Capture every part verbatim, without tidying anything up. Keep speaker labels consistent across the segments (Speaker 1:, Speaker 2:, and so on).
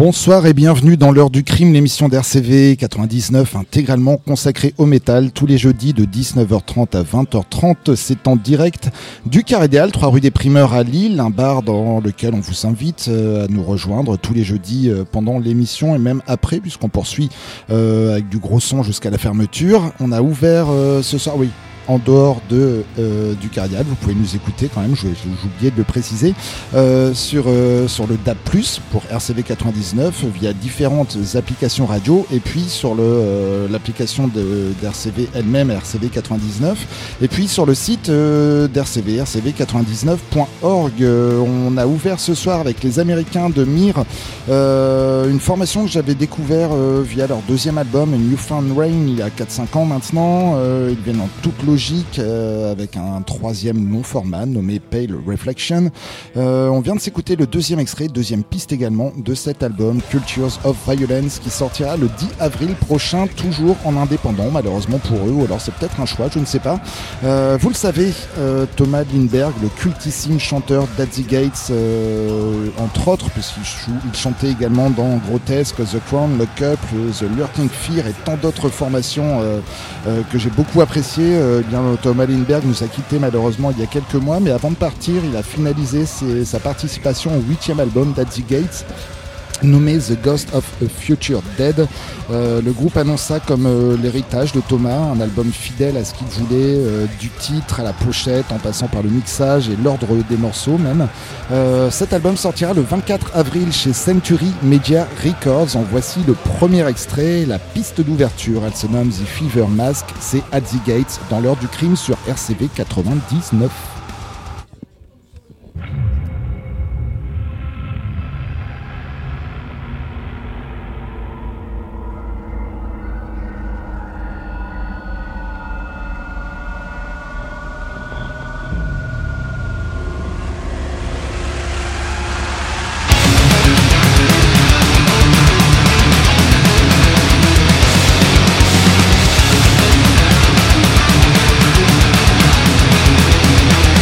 Speaker 1: Bonsoir et bienvenue dans l'heure du crime, l'émission d'R C V quatre-vingt-dix-neuf intégralement consacrée au métal tous les jeudis de dix-neuf heures trente à vingt heures trente. C'est en direct du Carré des Halles, trois rue des Primeurs à Lille, un bar dans lequel on vous invite à nous rejoindre tous les jeudis pendant l'émission et même après puisqu'on poursuit euh, avec du gros son jusqu'à la fermeture. On a ouvert euh, ce soir, oui. En dehors de, euh, du Carré des Halles, vous pouvez nous écouter quand même, j'ai oublié de le préciser, euh, sur, euh, sur le D A B plus, pour R C V quatre-vingt-dix-neuf, via différentes applications radio, et puis sur le, euh, l'application de, d'R C V elle-même, R C V quatre-vingt-dix-neuf, et puis sur le site euh, d'R C V, r c v quatre-vingt-dix-neuf point org. Euh, on a ouvert ce soir avec les Américains de M I R, euh, une formation que j'avais découvert euh, via leur deuxième album, New Found Rain, il y a quatre cinq ans maintenant. Euh, ils viennent en toute logique euh, avec un troisième long format nommé Pale Reflection. Euh, on vient de s'écouter le deuxième extrait, deuxième piste également de cet album Cultures of Violence qui sortira le dix avril prochain, toujours en indépendant malheureusement pour eux, ou alors c'est peut-être un choix, je ne sais pas. Euh, vous le savez, euh, Thomas Lindberg, le cultissime chanteur d'Adzy Gates, euh, entre autres, puisqu'il chou- il chantait également dans Grotesque, The Crown, Lock Up, The Lurking Fear et tant d'autres formations euh, euh, que j'ai beaucoup appréciées. Euh, bien, Thomas Lindberg nous a quittés malheureusement il y a quelques mois, mais avant de partir, il a finalisé ses, sa participation au huitième album d'Adzy Gates, nommé The Ghost of a Future Dead. Euh, le groupe annonce ça comme euh, l'héritage de Thomas, un album fidèle à ce qu'il voulait, euh, du titre à la pochette, en passant par le mixage et l'ordre des morceaux même. Euh, cet album sortira le vingt-quatre avril chez Century Media Records. En voici le premier extrait, la piste d'ouverture. Elle se nomme The Fever Mask. C'est Adzy Gates dans l'heure du crime sur R C V quatre-vingt-dix-neuf.
Speaker 2: We'll be right back.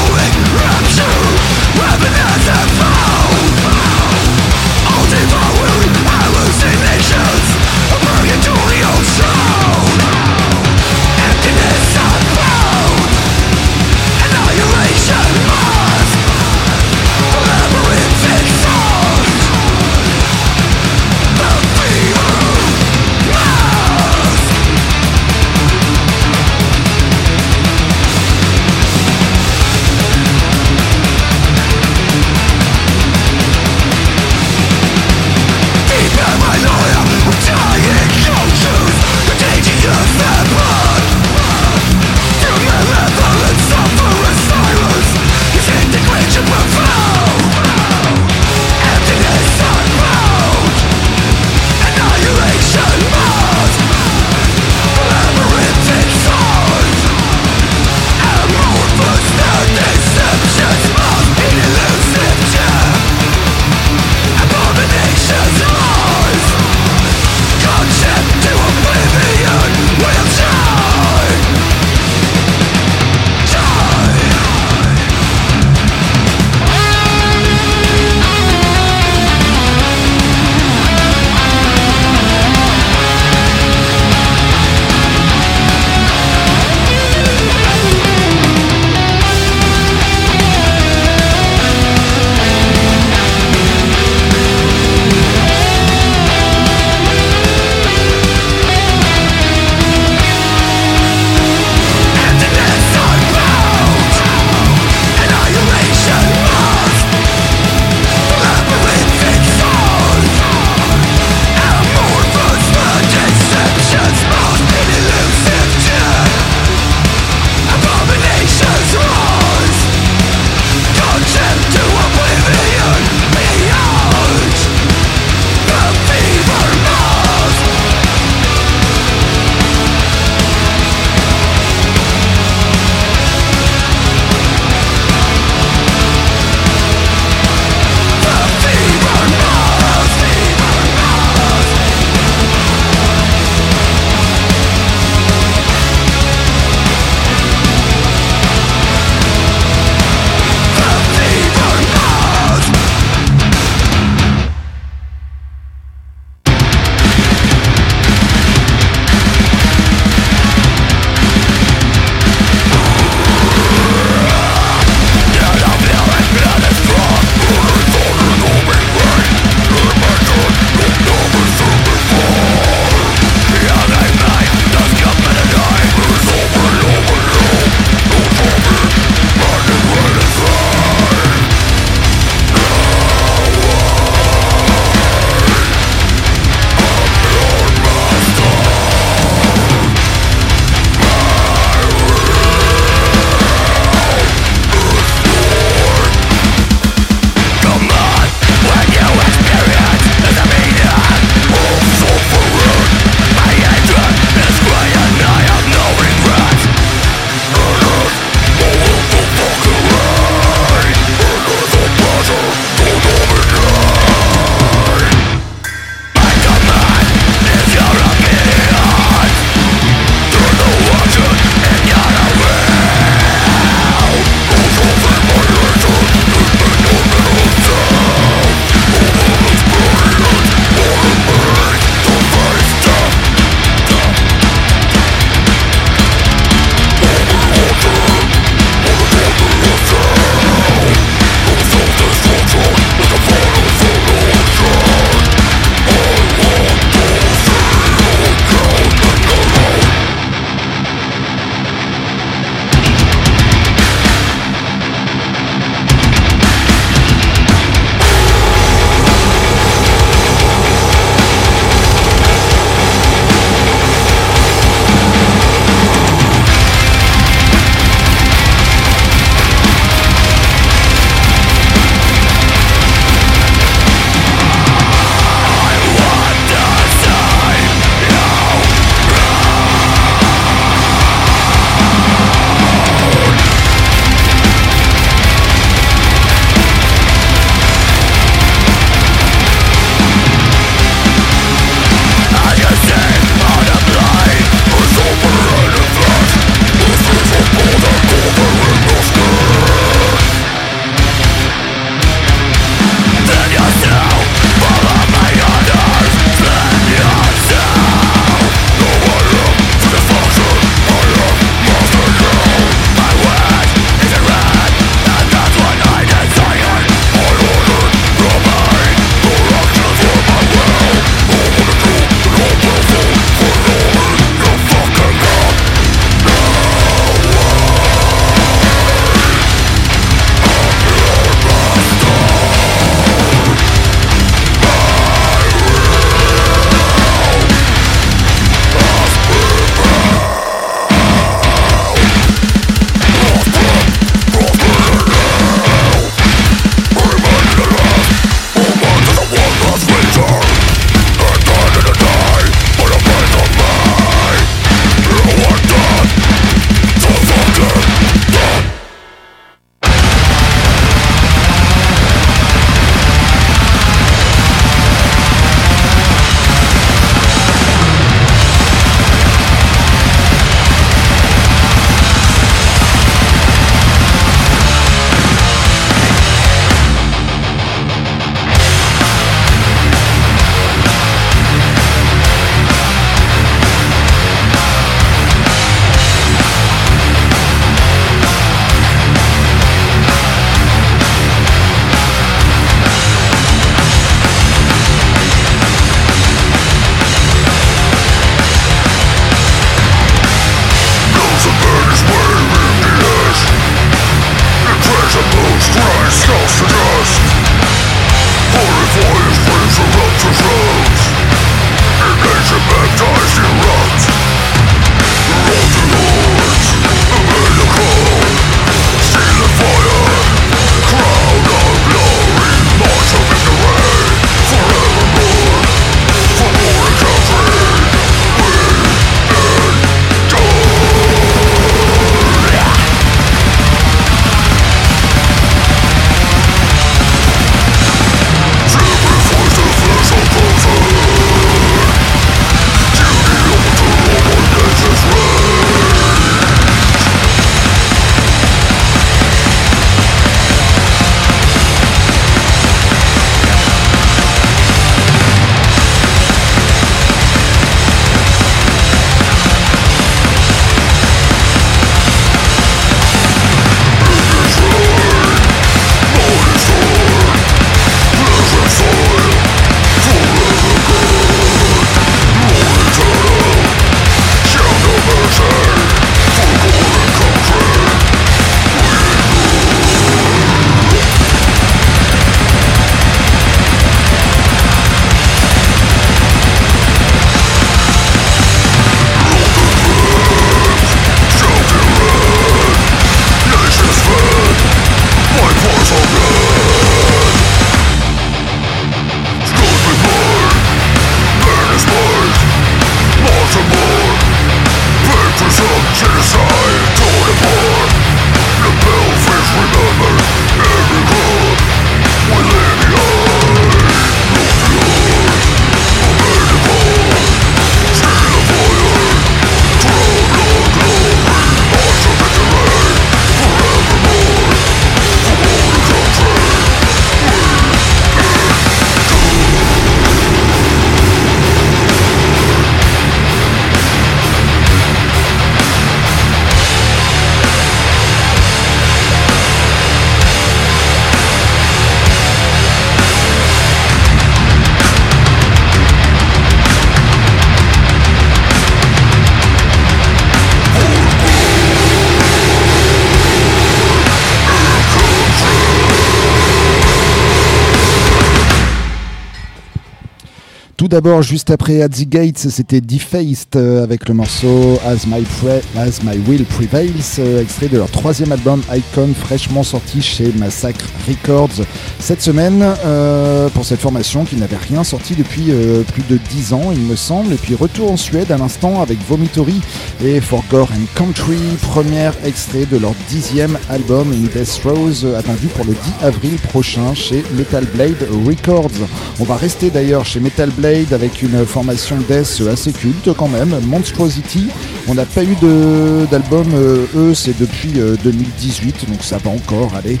Speaker 1: tout d'abord, juste après At the Gates, c'était Defaced euh, avec le morceau As My, Pre- As My Will Prevails, euh, extrait de leur troisième album Icon, fraîchement sorti chez Massacre Records cette semaine, euh, pour cette formation qui n'avait rien sorti depuis euh, plus de dix ans, il me semble. Et puis retour en Suède à l'instant avec Vomitory et For Gore and Country, premier extrait de leur dixième album In Death Throes, attendu pour le dix avril prochain chez Metal Blade Records. On va rester d'ailleurs chez Metal Blade avec une formation death assez culte quand même, Monstrosity. On n'a pas eu de, d'album, euh, eux, c'est depuis euh, deux mille dix-huit, donc ça va encore aller.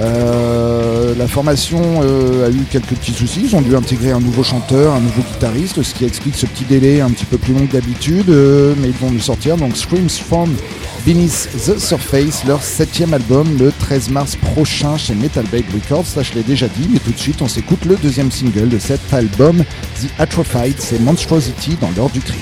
Speaker 1: Euh, la formation euh, a eu quelques petits soucis, ils ont dû intégrer un nouveau chanteur, un nouveau guitariste, ce qui explique ce petit délai un petit peu plus long que d'habitude, euh, mais ils vont nous sortir donc Screams from Beneath the Surface, leur septième album, le treize mars prochain chez Metal Blade Records. Ça, je l'ai déjà dit, mais tout de suite, on s'écoute le deuxième single de cet album, The Atrophied, c'est Monstrosity dans l'heure du crime.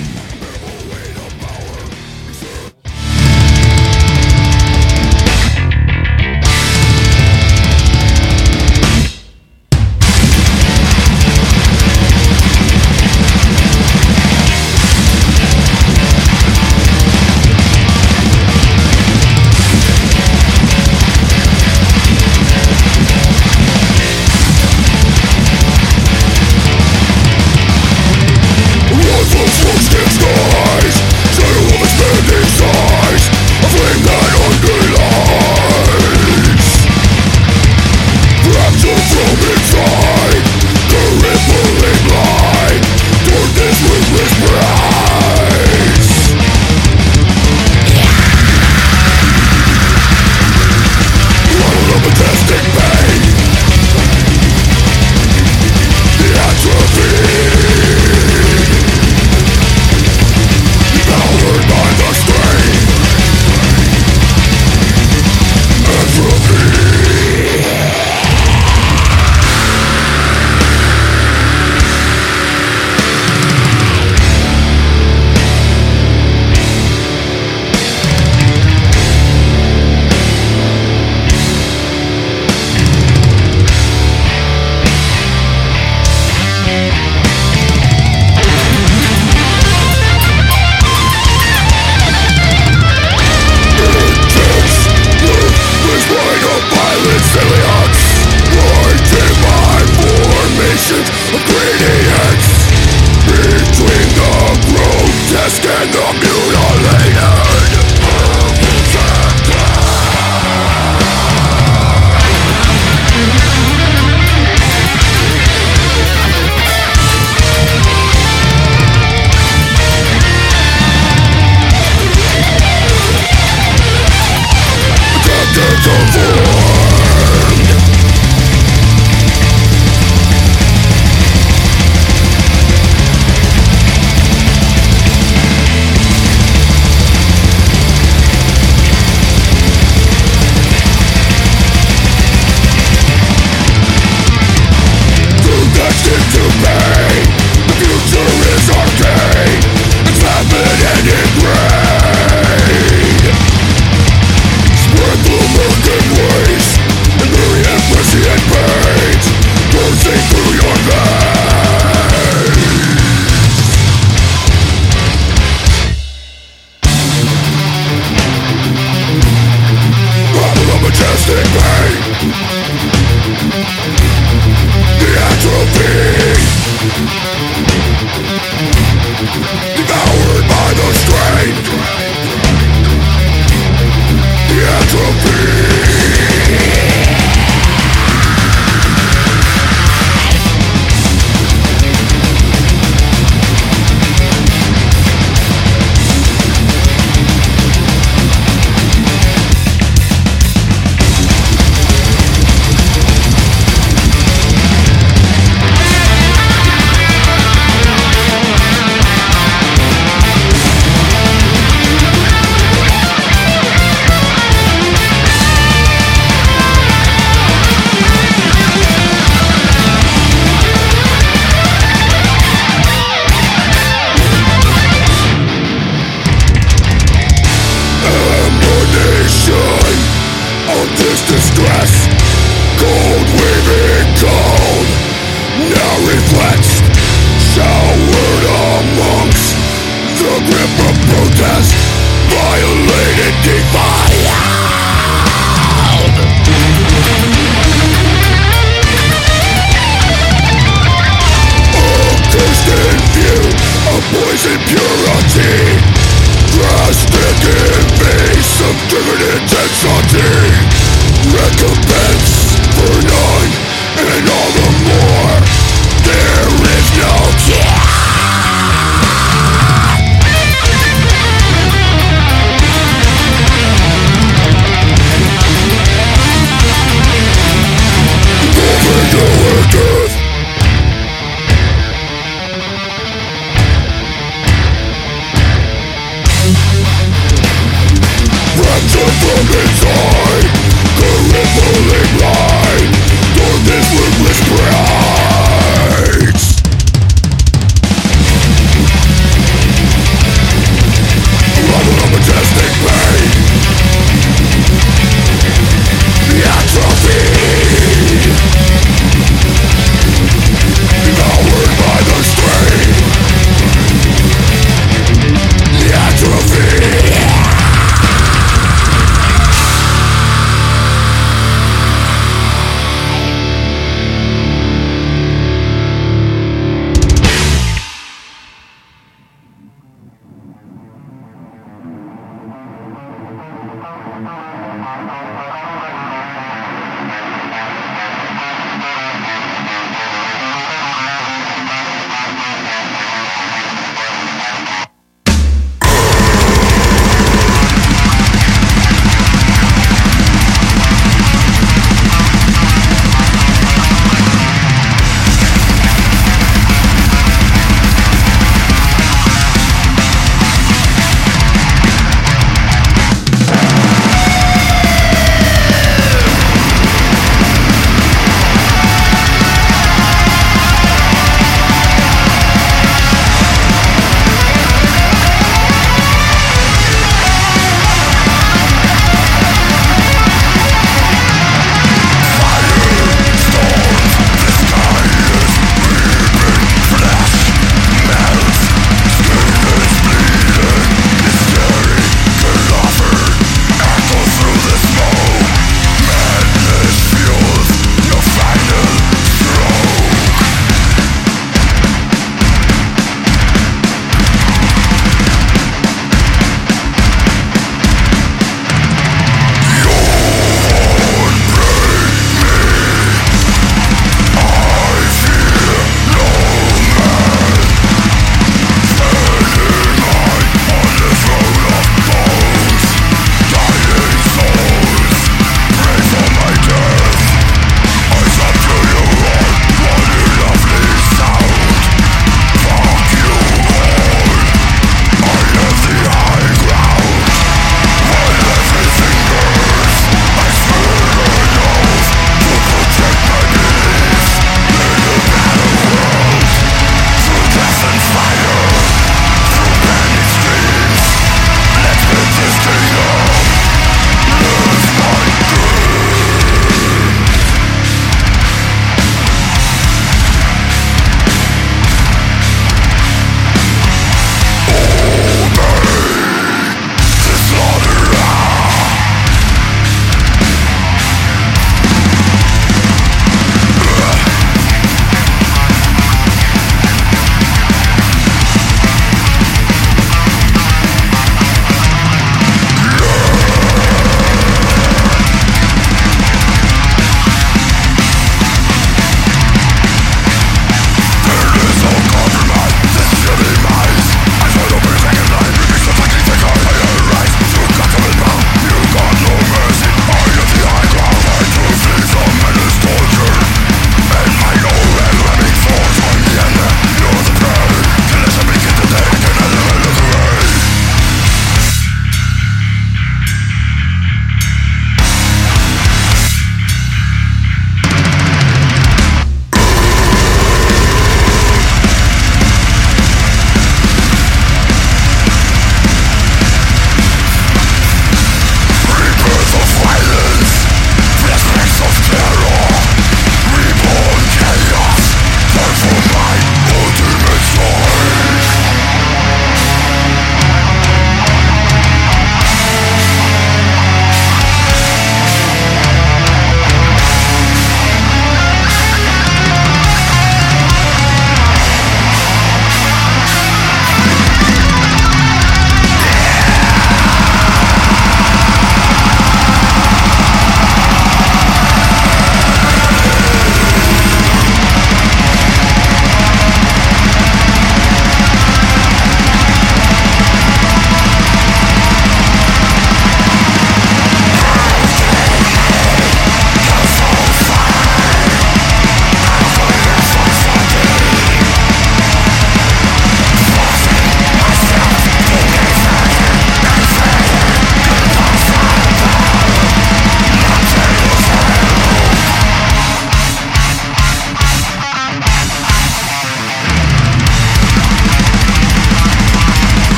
Speaker 2: Cold, weaving cold, now reflects, shall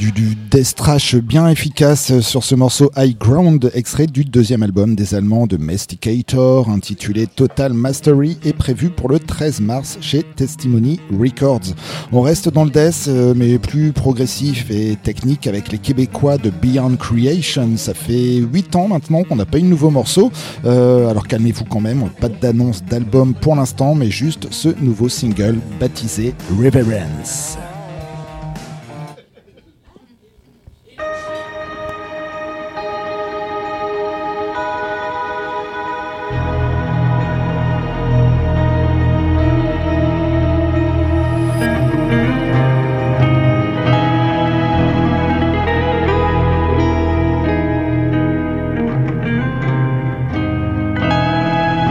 Speaker 1: du, du death thrash bien efficace sur ce morceau High Ground, extrait du deuxième album des Allemands de Domesticator, intitulé Total Mastery, et prévu pour le treize mars chez Testimony Records. On reste dans le death, mais plus progressif et technique avec les Québécois de Beyond Creation. Ça fait huit ans maintenant qu'on n'a pas eu de nouveau morceau, euh, alors calmez-vous quand même, pas d'annonce d'album pour l'instant, mais juste ce nouveau single baptisé Reverence.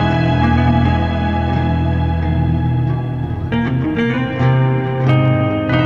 Speaker 2: Thank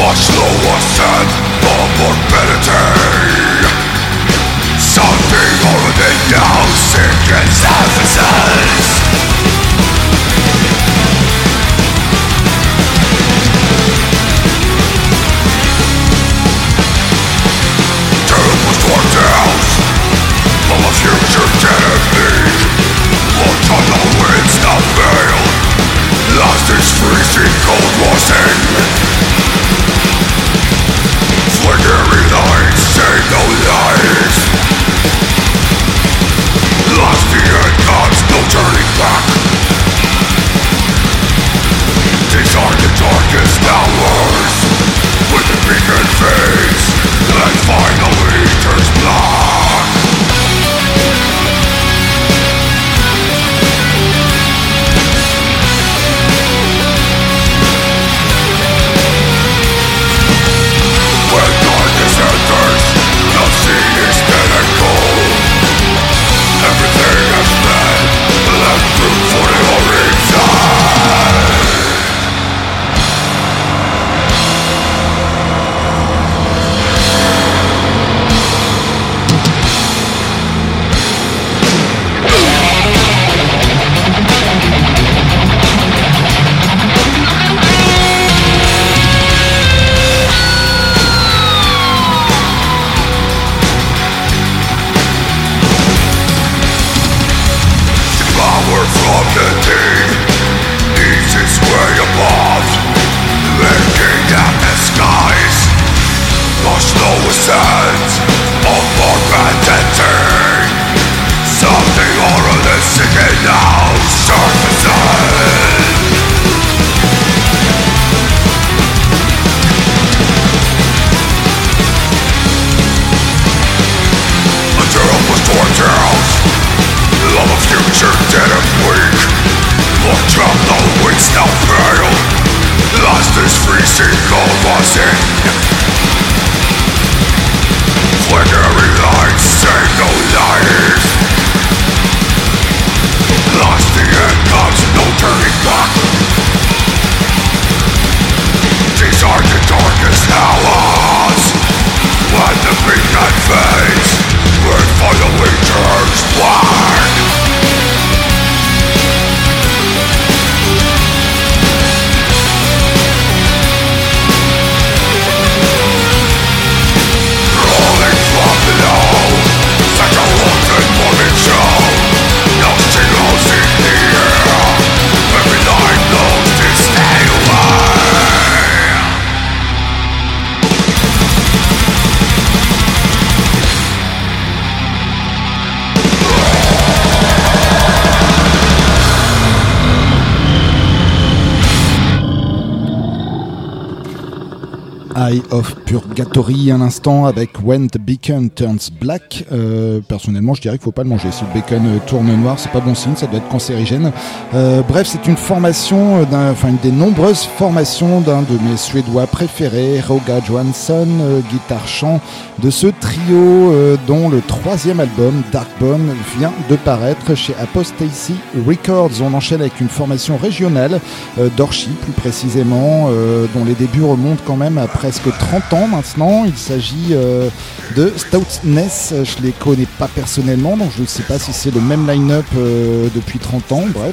Speaker 1: Eye of Purgatory un instant avec When the Bacon Turns Black. Euh, personnellement, je dirais qu'il ne faut pas le manger. Si le bacon euh, tourne noir, c'est pas bon signe, ça doit être cancérigène. Euh, bref, c'est une formation, d'un, enfin une des nombreuses formations d'un de mes Suédois préférés, Roga Johansson, euh, guitare-chant de ce trio euh, dont le troisième album, Darkbone, vient de paraître chez Apostasy Records. On enchaîne avec une formation régionale euh, d'Orchi, plus précisément, euh, dont les débuts remontent quand même à presque trente ans maintenant. Il s'agit euh, de Stoutness. Je les connais pas personnellement, donc je ne sais pas si c'est le même line-up euh, depuis trente ans. Bref,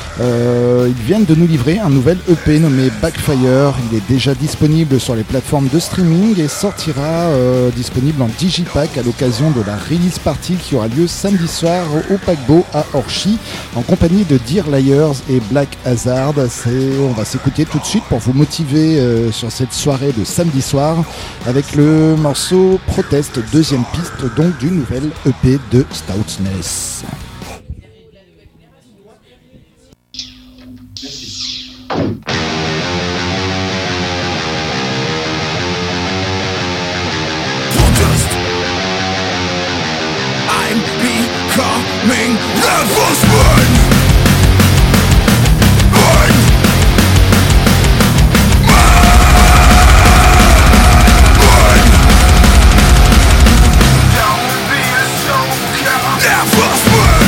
Speaker 1: euh, ils viennent de nous livrer un nouvel E P nommé Backfire. Il est déjà disponible sur les plateformes de streaming et sortira euh, disponible en digipack à l'occasion de la release party qui aura lieu samedi soir au Paquebot à Orchi en compagnie de Dear Liars et Black Hazard. C'est, on va s'écouter tout de suite pour vous motiver euh, sur cette soirée de samedi soir avec le morceau Protest, deuxième piste donc du nouvel E P de Stoutness.
Speaker 2: Protest. I'm becoming the first one. First word.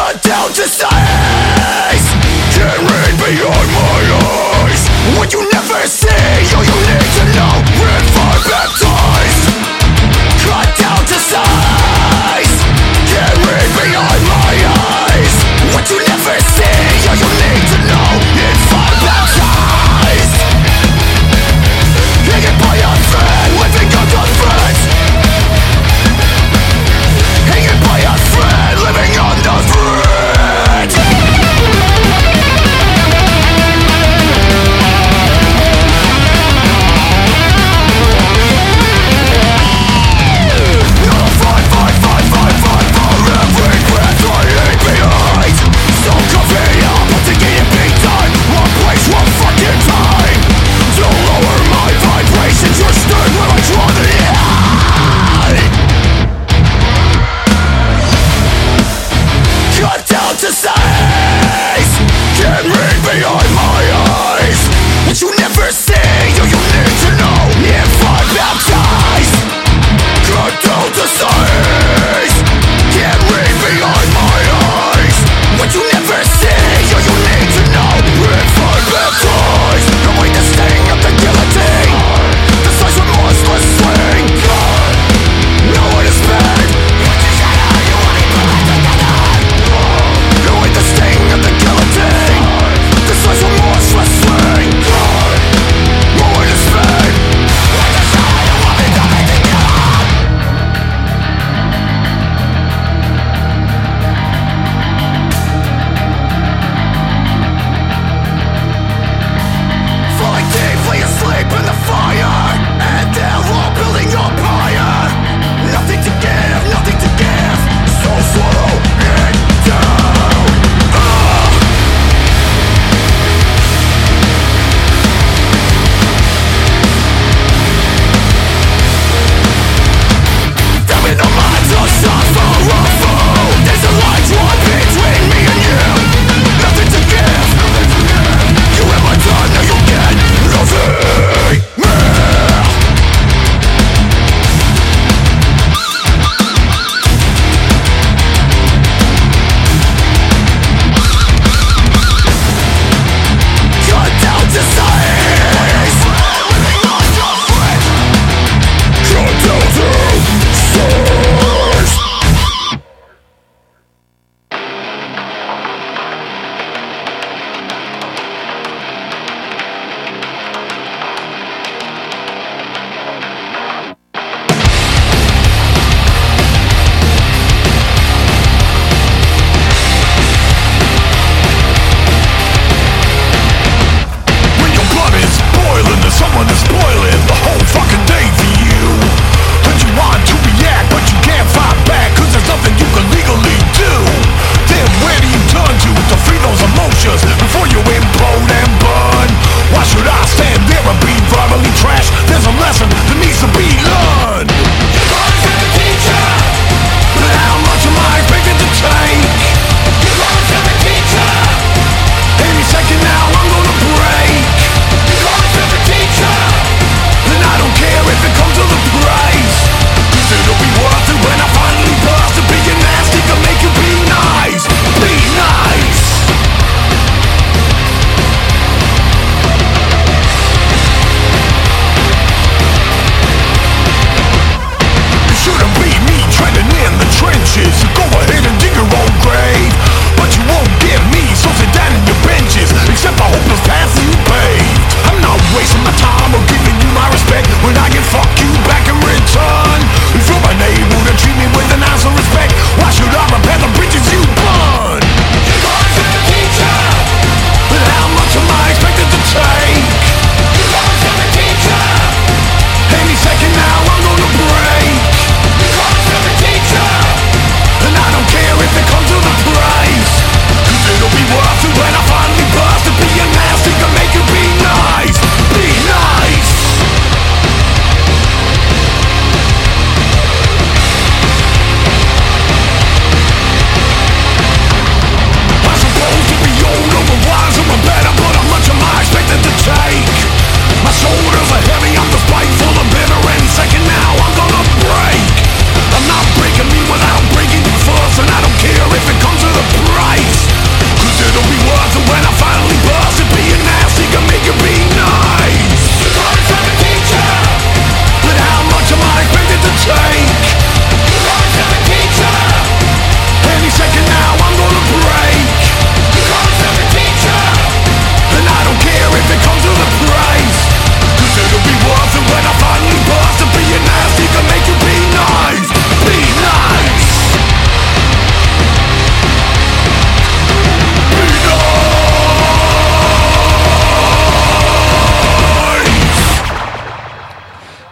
Speaker 2: cut down to size. Can't read beyond my eyes. What you never see, all you need to know. If I'm baptized, cut down to size. Can't read beyond my eyes. What you never see, all you need to know. If I'm baptized, hanging by a thread, living on the threads. Hanging by a thread, living on the thread.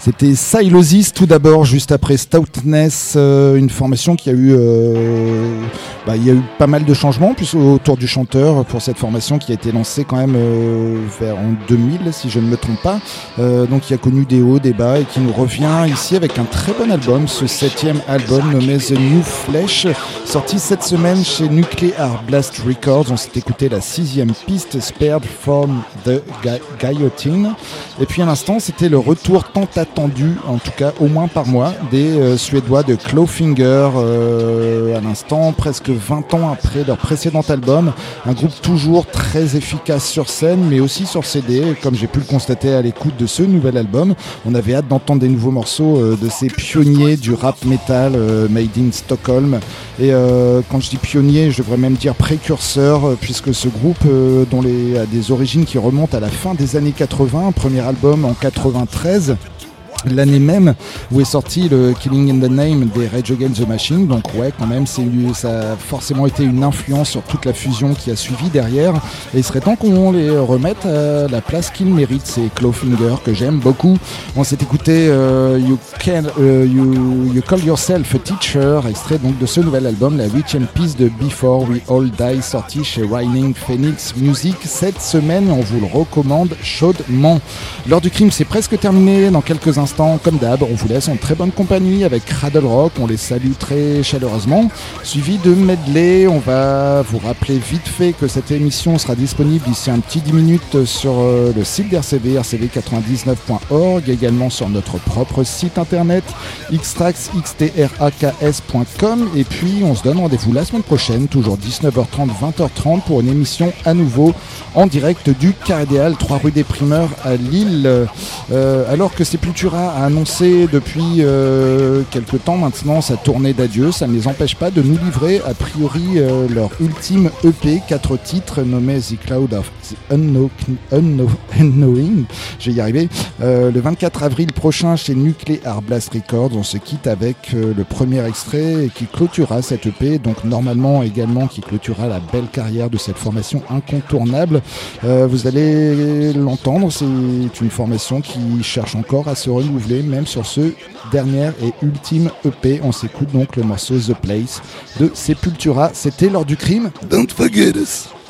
Speaker 1: C'était Sylosis tout d'abord, juste après Stoutness, euh, une formation qui a eu, euh, bah, il y a eu pas mal de changements plus autour du chanteur pour cette formation qui a été lancée quand même euh, vers en deux mille si je ne me trompe pas, euh, donc qui a connu des hauts, des bas et qui nous revient ici avec un très bon album, ce septième album nommé The New Flesh, sorti cette semaine chez Nuclear Blast Records. On s'est écouté la sixième piste, Spared from the Guillotine, et puis à l'instant c'était le retour tant attendu, en tout cas au moins par moi, des euh, Suédois de Clawfinger, euh, à l'instant, presque vingt ans après leur précédent album, un groupe toujours très efficace sur scène mais aussi sur C D, comme j'ai pu le constater à l'écoute de ce nouvel album. On avait hâte d'entendre des nouveaux morceaux euh, de ces pionniers du rap metal euh, made in Stockholm, et euh, quand je dis pionnier je devrais même dire précurseur, euh, puisque ce groupe euh, dont les, a des origines qui remontent à la fin des années quatre-vingts, premier album en quatre-vingt-treize, l'année même où est sorti le Killing in the Name des Rage Against the Machine. Donc ouais, quand même, c'est, ça a forcément été une influence sur toute la fusion qui a suivi derrière, et il serait temps qu'on les remette à la place qu'ils méritent, ces Clawfinger que j'aime beaucoup. On s'est écouté euh, you, can, euh, you, you Call Yourself a Teacher, extrait donc de ce nouvel album, la huitième piste de Before We All Die, sorti chez Rhyming Phoenix Music cette semaine. On vous le recommande chaudement. L'heure du crime, c'est presque terminé. Dans quelques instants, comme d'hab, on vous laisse en très bonne compagnie avec Cradle Rock, on les salue très chaleureusement, suivi de medley. On va vous rappeler vite fait que cette émission sera disponible d'ici un petit dix minutes sur euh, le site d'R C V, r c v quatre-vingt-dix-neuf point org, également sur notre propre site internet xtrax point com, et puis on se donne rendez-vous la semaine prochaine, toujours dix-neuf heures trente, vingt heures trente, pour une émission à nouveau en direct du Carré des Halles, trois rue des Primeurs à Lille. Euh, alors que Sepultura a annoncé depuis euh, quelques temps maintenant sa tournée d'adieu, ça ne les empêche pas de nous livrer a priori euh, leur ultime E P, quatre titres nommés The Cloud of the Unknow, Unknow, Unknowing, je vais y arriver, euh, le vingt-quatre avril prochain chez Nuclear Blast Records. On se quitte avec euh, le premier extrait qui clôturera cette E P, donc normalement également qui clôturera la belle carrière de cette formation incontournable. Euh, vous allez l'entendre, c'est une formation qui cherche encore à se renouveler, même sur ce dernier et ultime E P. On s'écoute donc le morceau The Place de Sepultura. C'était l'heure du crime. Don't forget us.